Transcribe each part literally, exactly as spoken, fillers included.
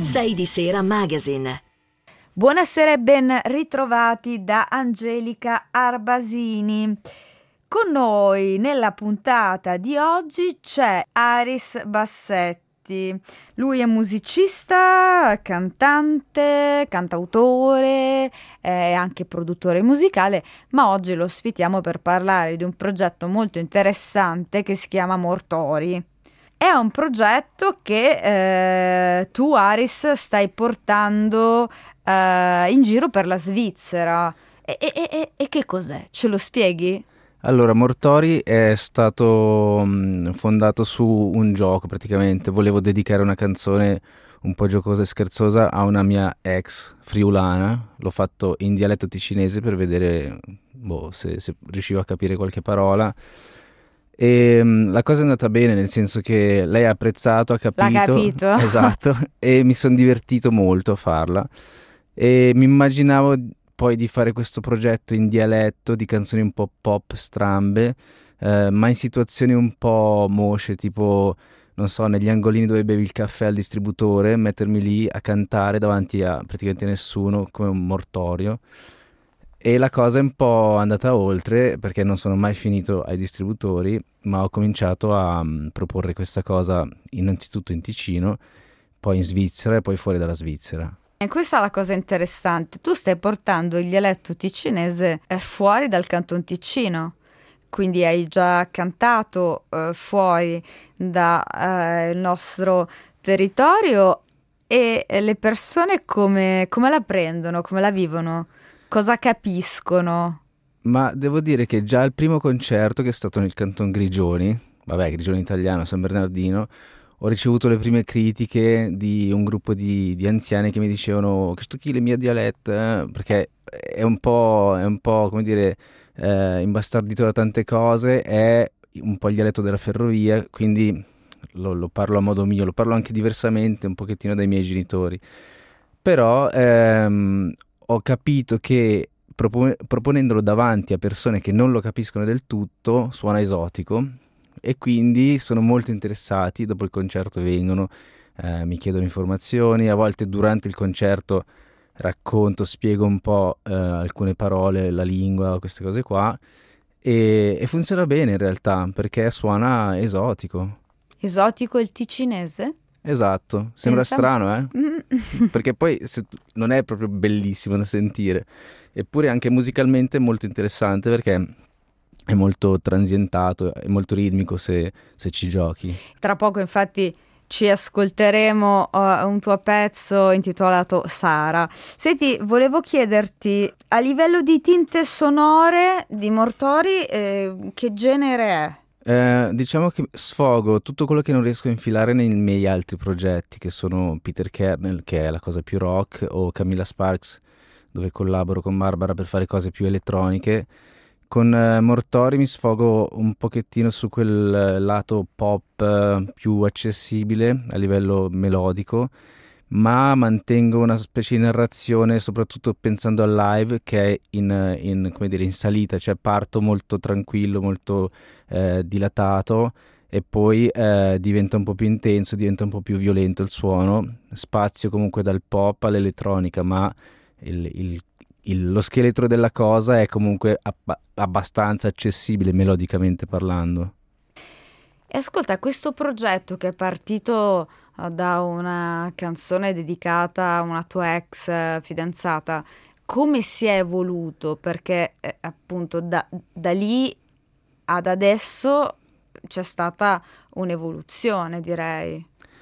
sei di Sera Magazine. Buonasera e ben ritrovati da Angelica Arbasini. Con noi nella puntata di oggi c'è Aris Bassetti. Lui è musicista, cantante, cantautore, è anche produttore musicale, ma oggi lo ospitiamo per parlare di un progetto molto interessante che si chiama Mortori. È un progetto che eh, tu, Aris, stai portando eh, in giro per la Svizzera. E, e, e, e che cos'è? Ce lo spieghi? Allora, Mortori è stato mh, fondato su un gioco praticamente. Volevo dedicare una canzone un po' giocosa e scherzosa a una mia ex friulana. L'ho fatto in dialetto ticinese per vedere boh, se, se riuscivo a capire qualche parola. E mh, la cosa è andata bene, nel senso che lei ha apprezzato, ha capito. L'ha capito. Esatto, e mi sono divertito molto a farla. E mi immaginavo poi di fare questo progetto in dialetto di canzoni un po' pop strambe, eh, ma in situazioni un po' mosce, tipo, non so, negli angolini dove bevi il caffè al distributore, mettermi lì a cantare davanti a praticamente nessuno, come un mortorio. E la cosa è un po' andata oltre, perché non sono mai finito ai distributori, ma ho cominciato a um, proporre questa cosa innanzitutto in Ticino, poi in Svizzera e poi fuori dalla Svizzera. E questa è la cosa interessante, tu stai portando il dialetto ticinese eh, fuori dal Canton Ticino, quindi hai già cantato eh, fuori dal eh, nostro territorio e le persone come, come la prendono, come la vivono, cosa capiscono? Ma devo dire che già il primo concerto, che è stato nel Canton Grigioni, vabbè, Grigioni italiano, San Bernardino, ho ricevuto le prime critiche di un gruppo di, di anziani che mi dicevano che sto chi le mie dialette, eh? Perché è un po', è un po' come dire, eh, imbastardito da tante cose, è un po' il dialetto della ferrovia, quindi lo, lo parlo a modo mio, lo parlo anche diversamente un pochettino dai miei genitori. Però ehm, ho capito che propone- proponendolo davanti a persone che non lo capiscono del tutto suona esotico. E quindi sono molto interessati, dopo il concerto vengono, eh, mi chiedono informazioni, a volte durante il concerto racconto, spiego un po' eh, alcune parole, la lingua, queste cose qua, e, e funziona bene in realtà, perché suona esotico. Esotico il ticinese? Esatto, sembra Pensa- strano, eh? Mm. Perché poi se t- non è proprio bellissimo da sentire, eppure anche musicalmente è molto interessante perché è molto transientato, è molto ritmico se, se ci giochi. Tra poco infatti ci ascolteremo uh, un tuo pezzo intitolato Sara. Senti, volevo chiederti, a livello di tinte sonore di Mortori, eh, che genere è? Eh, diciamo che sfogo tutto quello che non riesco a infilare nei miei altri progetti, che sono Peter Kernel, che è la cosa più rock, o Camilla Sparks, dove collaboro con Barbara per fare cose più elettroniche. Con eh, Mortori mi sfogo un pochettino su quel eh, lato pop eh, più accessibile a livello melodico, ma mantengo una specie di narrazione, soprattutto pensando al live, che è in, in, come dire, in salita, cioè parto molto tranquillo, molto eh, dilatato e poi eh, diventa un po' più intenso, diventa un po' più violento il suono, spazio comunque dal pop all'elettronica, ma il, il Il, lo scheletro della cosa è comunque abba- abbastanza accessibile melodicamente parlando. E ascolta, questo progetto che è partito uh, da una canzone dedicata a una tua ex uh, fidanzata, come si è evoluto? Perché eh, appunto da, da lì ad adesso c'è stata un'evoluzione, direi.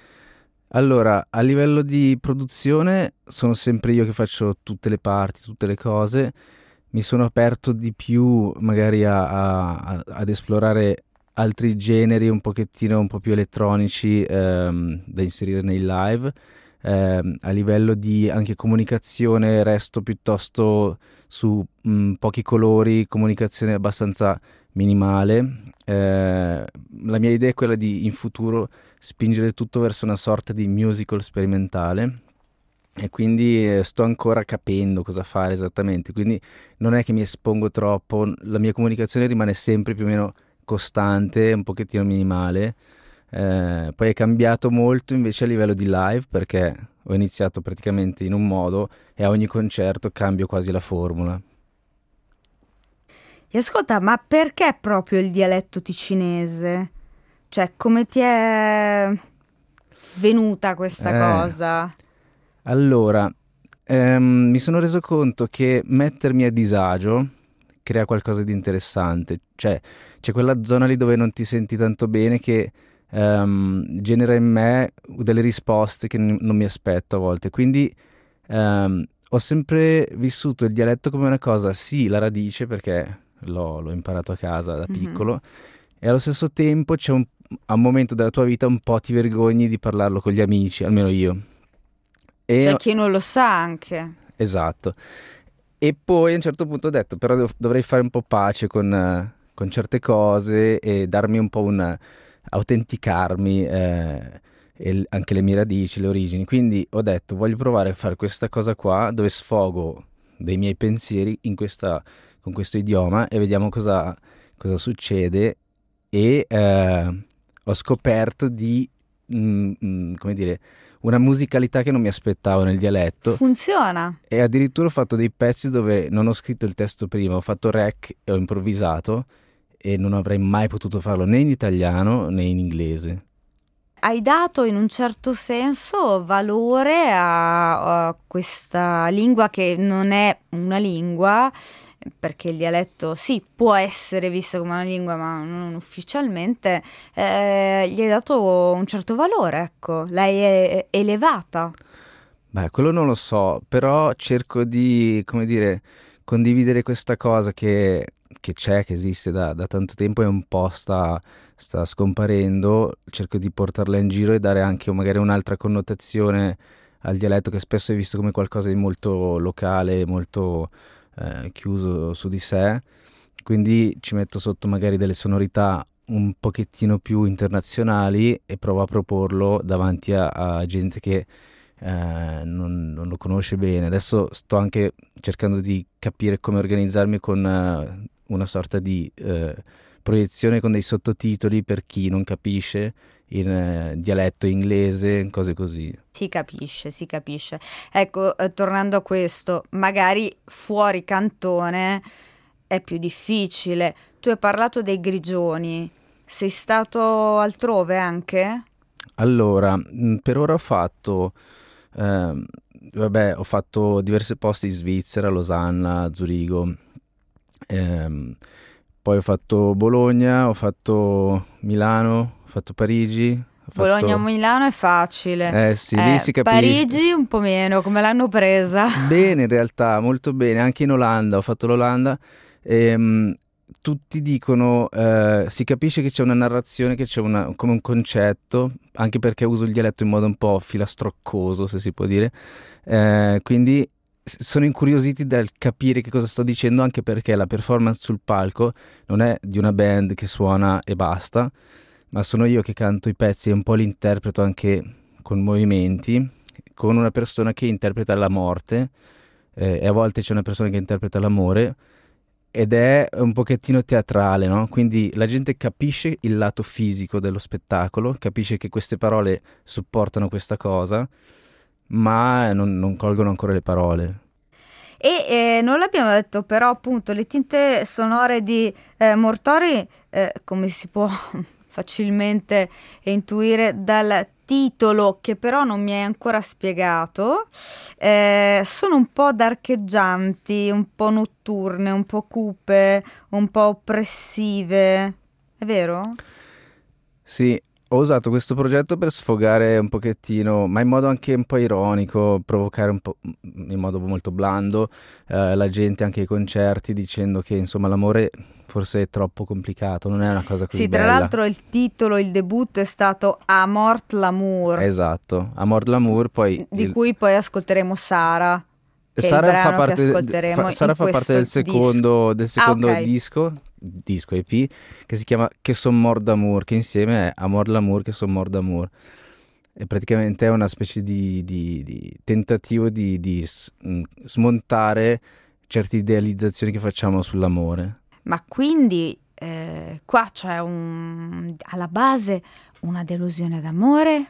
Allora, a livello di produzione sono sempre io che faccio tutte le parti, tutte le cose. Mi sono aperto di più magari a, a- a- ad esplorare altri generi un pochettino un po' più elettronici ehm, da inserire nei live. Ehm, a livello di anche comunicazione resto piuttosto su mh, pochi colori, comunicazione abbastanza minimale. Eh, la mia idea è quella di in futuro spingere tutto verso una sorta di musical sperimentale e quindi eh, sto ancora capendo cosa fare esattamente, quindi non è che mi espongo troppo, la mia comunicazione rimane sempre più o meno costante, un pochettino minimale, Eh, poi è cambiato molto invece a livello di live, perché ho iniziato praticamente in un modo e a ogni concerto cambio quasi la formula. E ascolta, ma perché proprio il dialetto ticinese? Cioè, come ti è venuta questa Eh, cosa? Allora, ehm, mi sono reso conto che mettermi a disagio crea qualcosa di interessante. Cioè, c'è quella zona lì dove non ti senti tanto bene che ehm, genera in me delle risposte che n- non mi aspetto a volte. Quindi ehm, ho sempre vissuto il dialetto come una cosa, sì, la radice, perché l'ho, l'ho imparato a casa da Mhm. piccolo, e allo stesso tempo c'è un, a un momento della tua vita un po' ti vergogni di parlarlo con gli amici, almeno io. E C'è chi non lo sa anche. esatto. E poi a un certo punto ho detto, però devo- dovrei fare un po' pace con, eh, con certe cose e darmi un po' un autenticarmi, eh, e l- anche le mie radici, le origini. Quindi ho detto, voglio provare a fare questa cosa qua dove sfogo dei miei pensieri in questa, con questo idioma e vediamo cosa, cosa succede. E eh, ho scoperto di, mm, mm, come dire, una musicalità che non mi aspettavo nel dialetto. Funziona. E addirittura ho fatto dei pezzi dove non ho scritto il testo prima, ho fatto rec e ho improvvisato e non avrei mai potuto farlo né in italiano né in inglese. Hai dato in un certo senso valore a, a questa lingua che non è una lingua, perché il dialetto sì, può essere visto come una lingua, ma non ufficialmente. Eh, gli hai dato un certo valore, ecco, l'hai e- elevata. Beh, quello non lo so, però cerco di, come dire, condividere questa cosa che, che c'è, che esiste da, da tanto tempo e un po' sta, sta scomparendo. Cerco di portarla in giro e dare anche magari un'altra connotazione al dialetto che spesso è visto come qualcosa di molto locale, molto eh, chiuso su di sé. Quindi ci metto sotto magari delle sonorità un pochettino più internazionali e provo a proporlo davanti a, a gente che eh, non, non lo conosce bene. Adesso sto anche cercando di capire come organizzarmi con eh, una sorta di eh, proiezione con dei sottotitoli per chi non capisce in eh, dialetto inglese, cose così. Si capisce, si capisce. Ecco, eh, tornando a questo, magari fuori cantone è più difficile. Tu hai parlato dei Grigioni, sei stato altrove anche? Allora, mh, per ora ho fatto, ehm, vabbè, ho fatto diversi posti in Svizzera, Losanna, Zurigo, ehm, poi ho fatto Bologna, ho fatto Milano, ho fatto Parigi, ho fatto... Bologna-Milano è facile. Eh sì, lì Eh, si capisce. Parigi un po' meno, come l'hanno presa? Bene, in realtà, molto bene. Anche in Olanda, ho fatto l'Olanda. ehm, Tutti dicono, eh, si capisce che c'è una narrazione, che c'è una- come un concetto, anche perché uso il dialetto in modo un po' filastroccoso, se si può dire. Eh, quindi s- sono incuriositi dal capire che cosa sto dicendo, anche perché la performance sul palco non è di una band che suona e basta, ma sono io che canto i pezzi e un po' li interpreto anche con movimenti, con una persona che interpreta la morte, eh, e a volte c'è una persona che interpreta l'amore, ed è un pochettino teatrale, no? Quindi la gente capisce il lato fisico dello spettacolo, capisce che queste parole supportano questa cosa, ma non, non colgono ancora le parole. E eh, non l'abbiamo detto, però appunto le tinte sonore di eh, Mortori, eh, come si può facilmente intuire dal titolo, che però non mi hai ancora spiegato, eh, sono un po' darcheggianti, un po' notturne, un po' cupe, un po' oppressive. È vero? Sì, ho usato questo progetto per sfogare un pochettino, ma in modo anche un po' ironico, provocare un po' in modo molto blando eh, la gente anche ai concerti, dicendo che insomma l'amore forse è troppo complicato, non è una cosa così Sì, tra bella. l'altro il titolo, il debutto è stato A Mort l'amour, Esatto, Amor l'amour, poi di il- cui poi ascolteremo Sara, che è il Sara fa brano che parte, ascolteremo fa- Sara in fa parte questo del disco. secondo, del Ah, secondo ok. disco, disco E P, che si chiama Che son mort d'amour, che insieme è Amor l'amour, che son mort d'amour. E praticamente è una specie di, di- di tentativo di, di s- mh, smontare certe idealizzazioni che facciamo sull'amore. Ma quindi eh, qua c'è un, alla base una delusione d'amore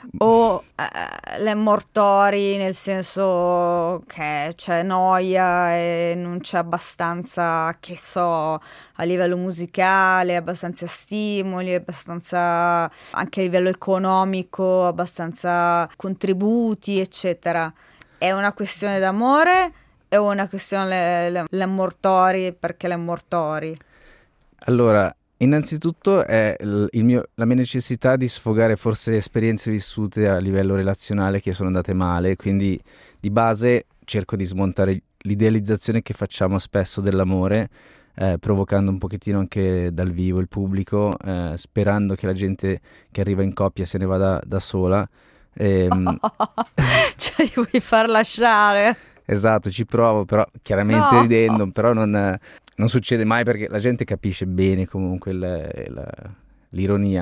o eh, le mortori, nel senso che c'è noia e non c'è abbastanza, che so, a livello musicale, abbastanza stimoli, abbastanza anche a livello economico, abbastanza contributi, eccetera. È una questione d'amore o una questione le, le, le mortori perché le mortori? Allora, innanzitutto è il il mio, la mia necessità di sfogare forse esperienze vissute a livello relazionale che sono andate male, quindi di base cerco di smontare l'idealizzazione che facciamo spesso dell'amore, eh, provocando un pochettino anche dal vivo il pubblico, eh, sperando che la gente che arriva in coppia se ne vada da sola. Ehm, Cioè, li vuoi far lasciare? Esatto, ci provo, però chiaramente No. ridendo, però non, non succede mai perché la gente capisce bene comunque il- il- l'ironia.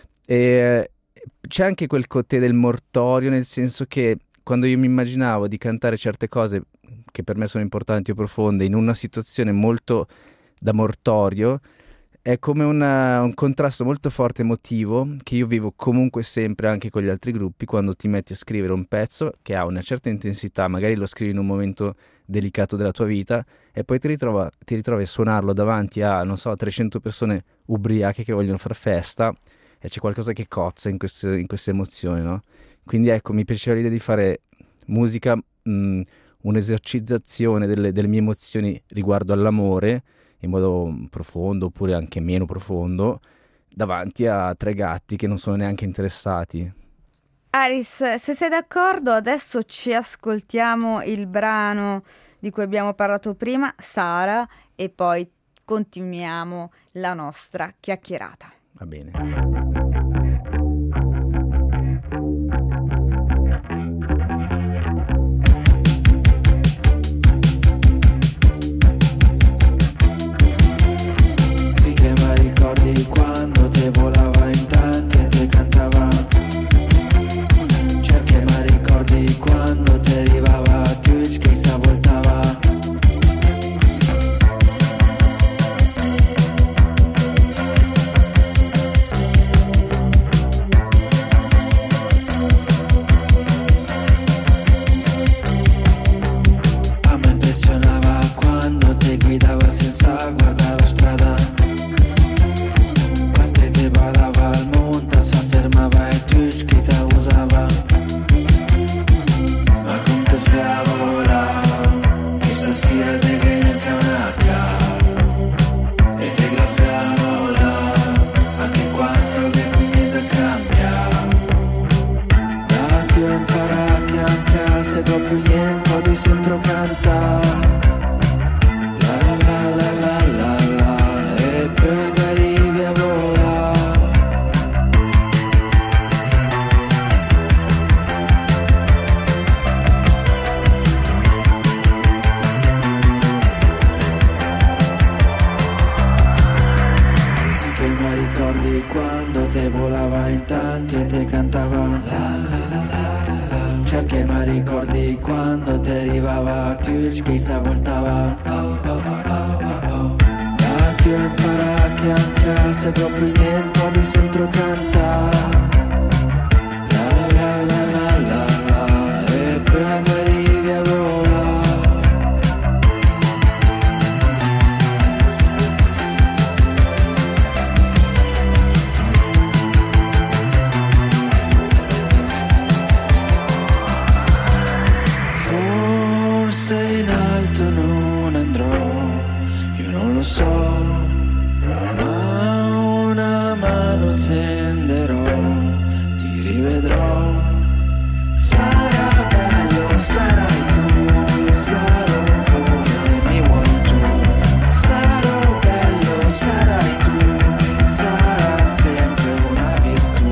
E c'è anche quel côté del mortorio, nel senso che quando io mi immaginavo di cantare certe cose che per me sono importanti o profonde in una situazione molto da mortorio, è come una- un contrasto molto forte emotivo che io vivo comunque sempre anche con gli altri gruppi quando ti metti a scrivere un pezzo che ha una certa intensità, magari lo scrivi in un momento delicato della tua vita e poi ti, ritrova- ti ritrovi a suonarlo davanti a, non so, trecento persone ubriache che vogliono far festa e c'è qualcosa che cozza in queste, in queste emozioni, no? Quindi ecco, mi piaceva l'idea di fare musica, mh, un'esorcizzazione delle, delle mie emozioni riguardo all'amore in modo profondo oppure anche meno profondo davanti a tre gatti che non sono neanche interessati. Aris, se sei d'accordo, adesso ci ascoltiamo il brano di cui abbiamo parlato prima, Sara, e poi continuiamo la nostra chiacchierata. Va bene. Sì che mi ricordi quando te volava in tanca e te cantava. C'è che mi ricordi quando te arrivava a Twitch che si avvoltava. A me impressionava quando te guidava senza guardare la strada. Quando te ballava al monte si fermava e Twitch che te usava. Ma come te fai a volare? Che stasera te viene canaca e te graffia a volare anche quando che qui niente cambia. Dati a imparare che anche se dopo niente di sempre cantare. La la la la la la la e poi che arrivi a volare. Sì che mi ricordi quando te volava in tanca e te cantava. La la la la la. Cerchi mi ricordi quando te arrivava a Twitch che si avvoltava. Oh oh oh oh oh. Dati a imparare che anche se dopo niente di sempre cantare. La la la la la la la e poi che arrivi a volare. Forse in alto non andrò, io non lo so, ma una mano tenderò, ti rivedrò. Sarà bello, sarai tu, sarò come mi vuoi tu. Sarò bello, sarai tu, sarà sempre una virtù.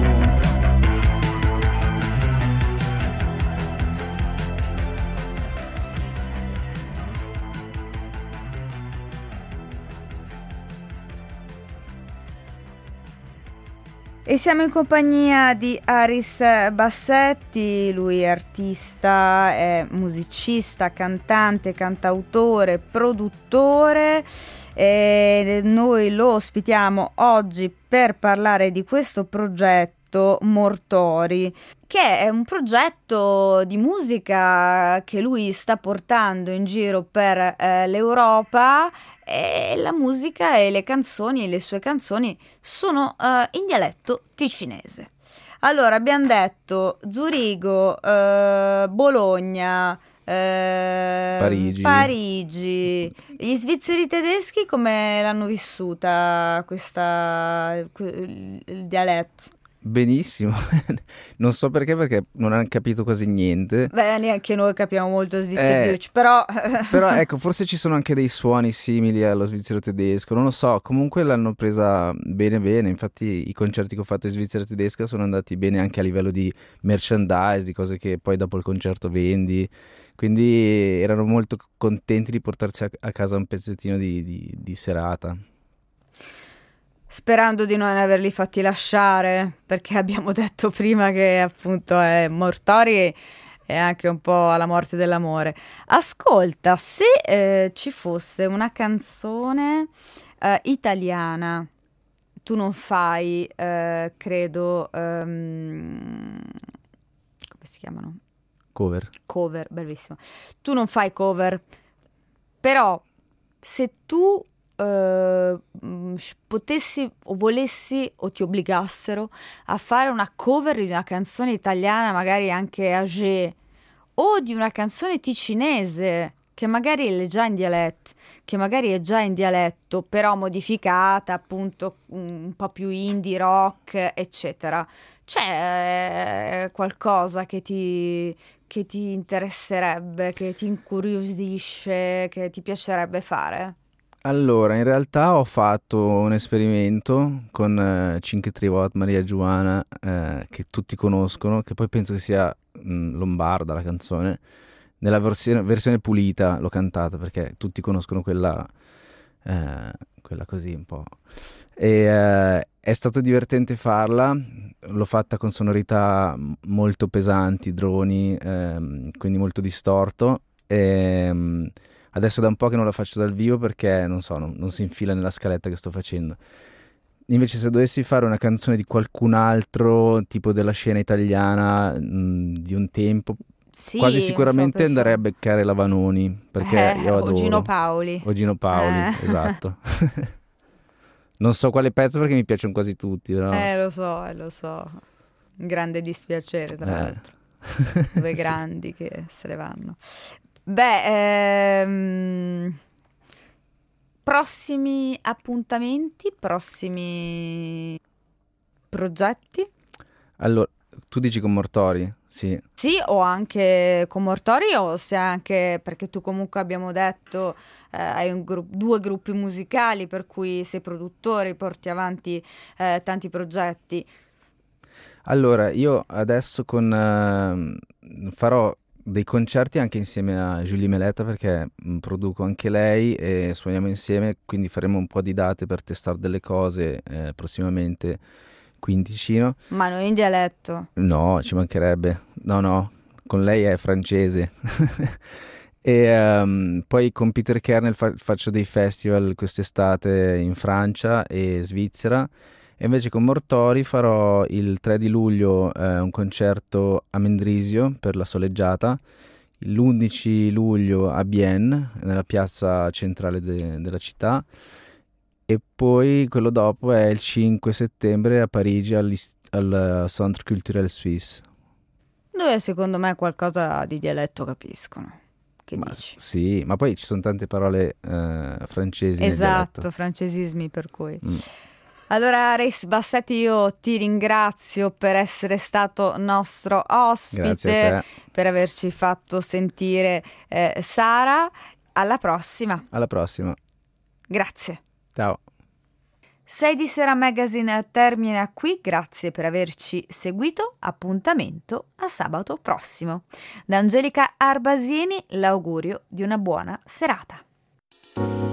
E siamo in compagnia di Aris Bassetti, lui è artista, è musicista, cantante, cantautore, produttore e noi lo ospitiamo oggi per parlare di questo progetto Mortori, che è un progetto di musica che lui sta portando in giro per eh, l'Europa, e la musica e le canzoni, le sue canzoni sono eh, in dialetto ticinese. Allora, abbiamo detto Zurigo, eh, Bologna, eh, Parigi. Parigi. Gli svizzeri tedeschi come l'hanno vissuta questa, il dialetto? Benissimo, non so perché, perché non hanno capito quasi niente. Beh, neanche noi capiamo molto svizzero, Eh, però... Però ecco, forse ci sono anche dei suoni simili allo svizzero tedesco, non lo so, comunque l'hanno presa bene bene, infatti i concerti che ho fatto in Svizzera tedesca sono andati bene anche a livello di merchandise, di cose che poi dopo il concerto vendi, quindi erano molto contenti di portarci a, a casa un pezzettino di, di, di serata. Sperando di non averli fatti lasciare, perché abbiamo detto prima che appunto è Mortori e anche un po' alla morte dell'amore. Ascolta, se eh, ci fosse una canzone eh, italiana, tu non fai, eh, credo, ehm, come si chiamano? Cover. Cover, bellissimo. Tu non fai cover, però se tu eh, mh, sh- potessi o volessi o ti obbligassero a fare una cover di una canzone italiana, magari anche age, o di una canzone ticinese che magari è già in dialetto, che magari è già in dialetto, però modificata, appunto un po' più indie rock, eccetera. C'è eh, qualcosa che ti, che ti interesserebbe, che ti incuriosisce, che ti piacerebbe fare? Allora, in realtà ho fatto un esperimento con eh, Cinque Trivot, Maria Giuana, eh, che tutti conoscono, che poi penso che sia mh, lombarda la canzone. Nella versione, versione pulita l'ho cantata perché tutti conoscono quella, eh, quella così un po'. E eh, è stato divertente farla, l'ho fatta con sonorità m- molto pesanti, droni, ehm, quindi molto distorto. E, mh, adesso da un po' che non la faccio dal vivo perché non so, non, non si infila nella scaletta che sto facendo. Invece se dovessi fare una canzone di qualcun altro, tipo della scena italiana mh, di un tempo, Sì, quasi non so, sicuramente penso- andrei a beccare la Vanoni, perché Eh, io adoro. o Gino Paoli. O Gino Paoli, Eh. esatto. Non so quale pezzo perché mi piacciono quasi tutti, però... Eh, lo so, eh, lo so. Un grande dispiacere, tra Eh. l'altro. Due Sì. grandi che se ne vanno. Beh, ehm, prossimi appuntamenti, prossimi progetti? Allora, tu dici con Mortori? Sì. Sì, o anche con Mortori, o se anche, perché tu comunque abbiamo detto eh, hai un gru- due gruppi musicali, per cui sei produttore, porti avanti eh, tanti progetti. Allora, io adesso con ehm, farò dei concerti anche insieme a Julie Meletta perché mh, produco anche lei e suoniamo insieme, quindi faremo un po' di date per testare delle cose eh, prossimamente qui in Ticino. Ma non in dialetto. No, ci mancherebbe. No, no, con lei è francese. E ehm, poi con Peter Kernel fa- faccio dei festival quest'estate in Francia e Svizzera. E invece con Mortori farò il tre di luglio eh, un concerto a Mendrisio per la soleggiata, l'undici luglio a Bienne, nella piazza centrale de- della città, e poi quello dopo è il cinque settembre a Parigi all'is- al Centre Culturel Suisse. Dove secondo me qualcosa di dialetto capiscono. Che Ma, dici? sì, ma poi ci sono tante parole eh, francesi nel Esatto, dialetto. francesismi per cui. Mm. Allora, Aris Bassetti, io ti ringrazio per essere stato nostro ospite, Grazie a te. per averci fatto sentire eh, Sara. Alla prossima. Alla prossima. Grazie. Ciao. sei di Sera Magazine termina qui, grazie per averci seguito, appuntamento a sabato prossimo. Da Angelica Arbasini l'augurio di una buona serata.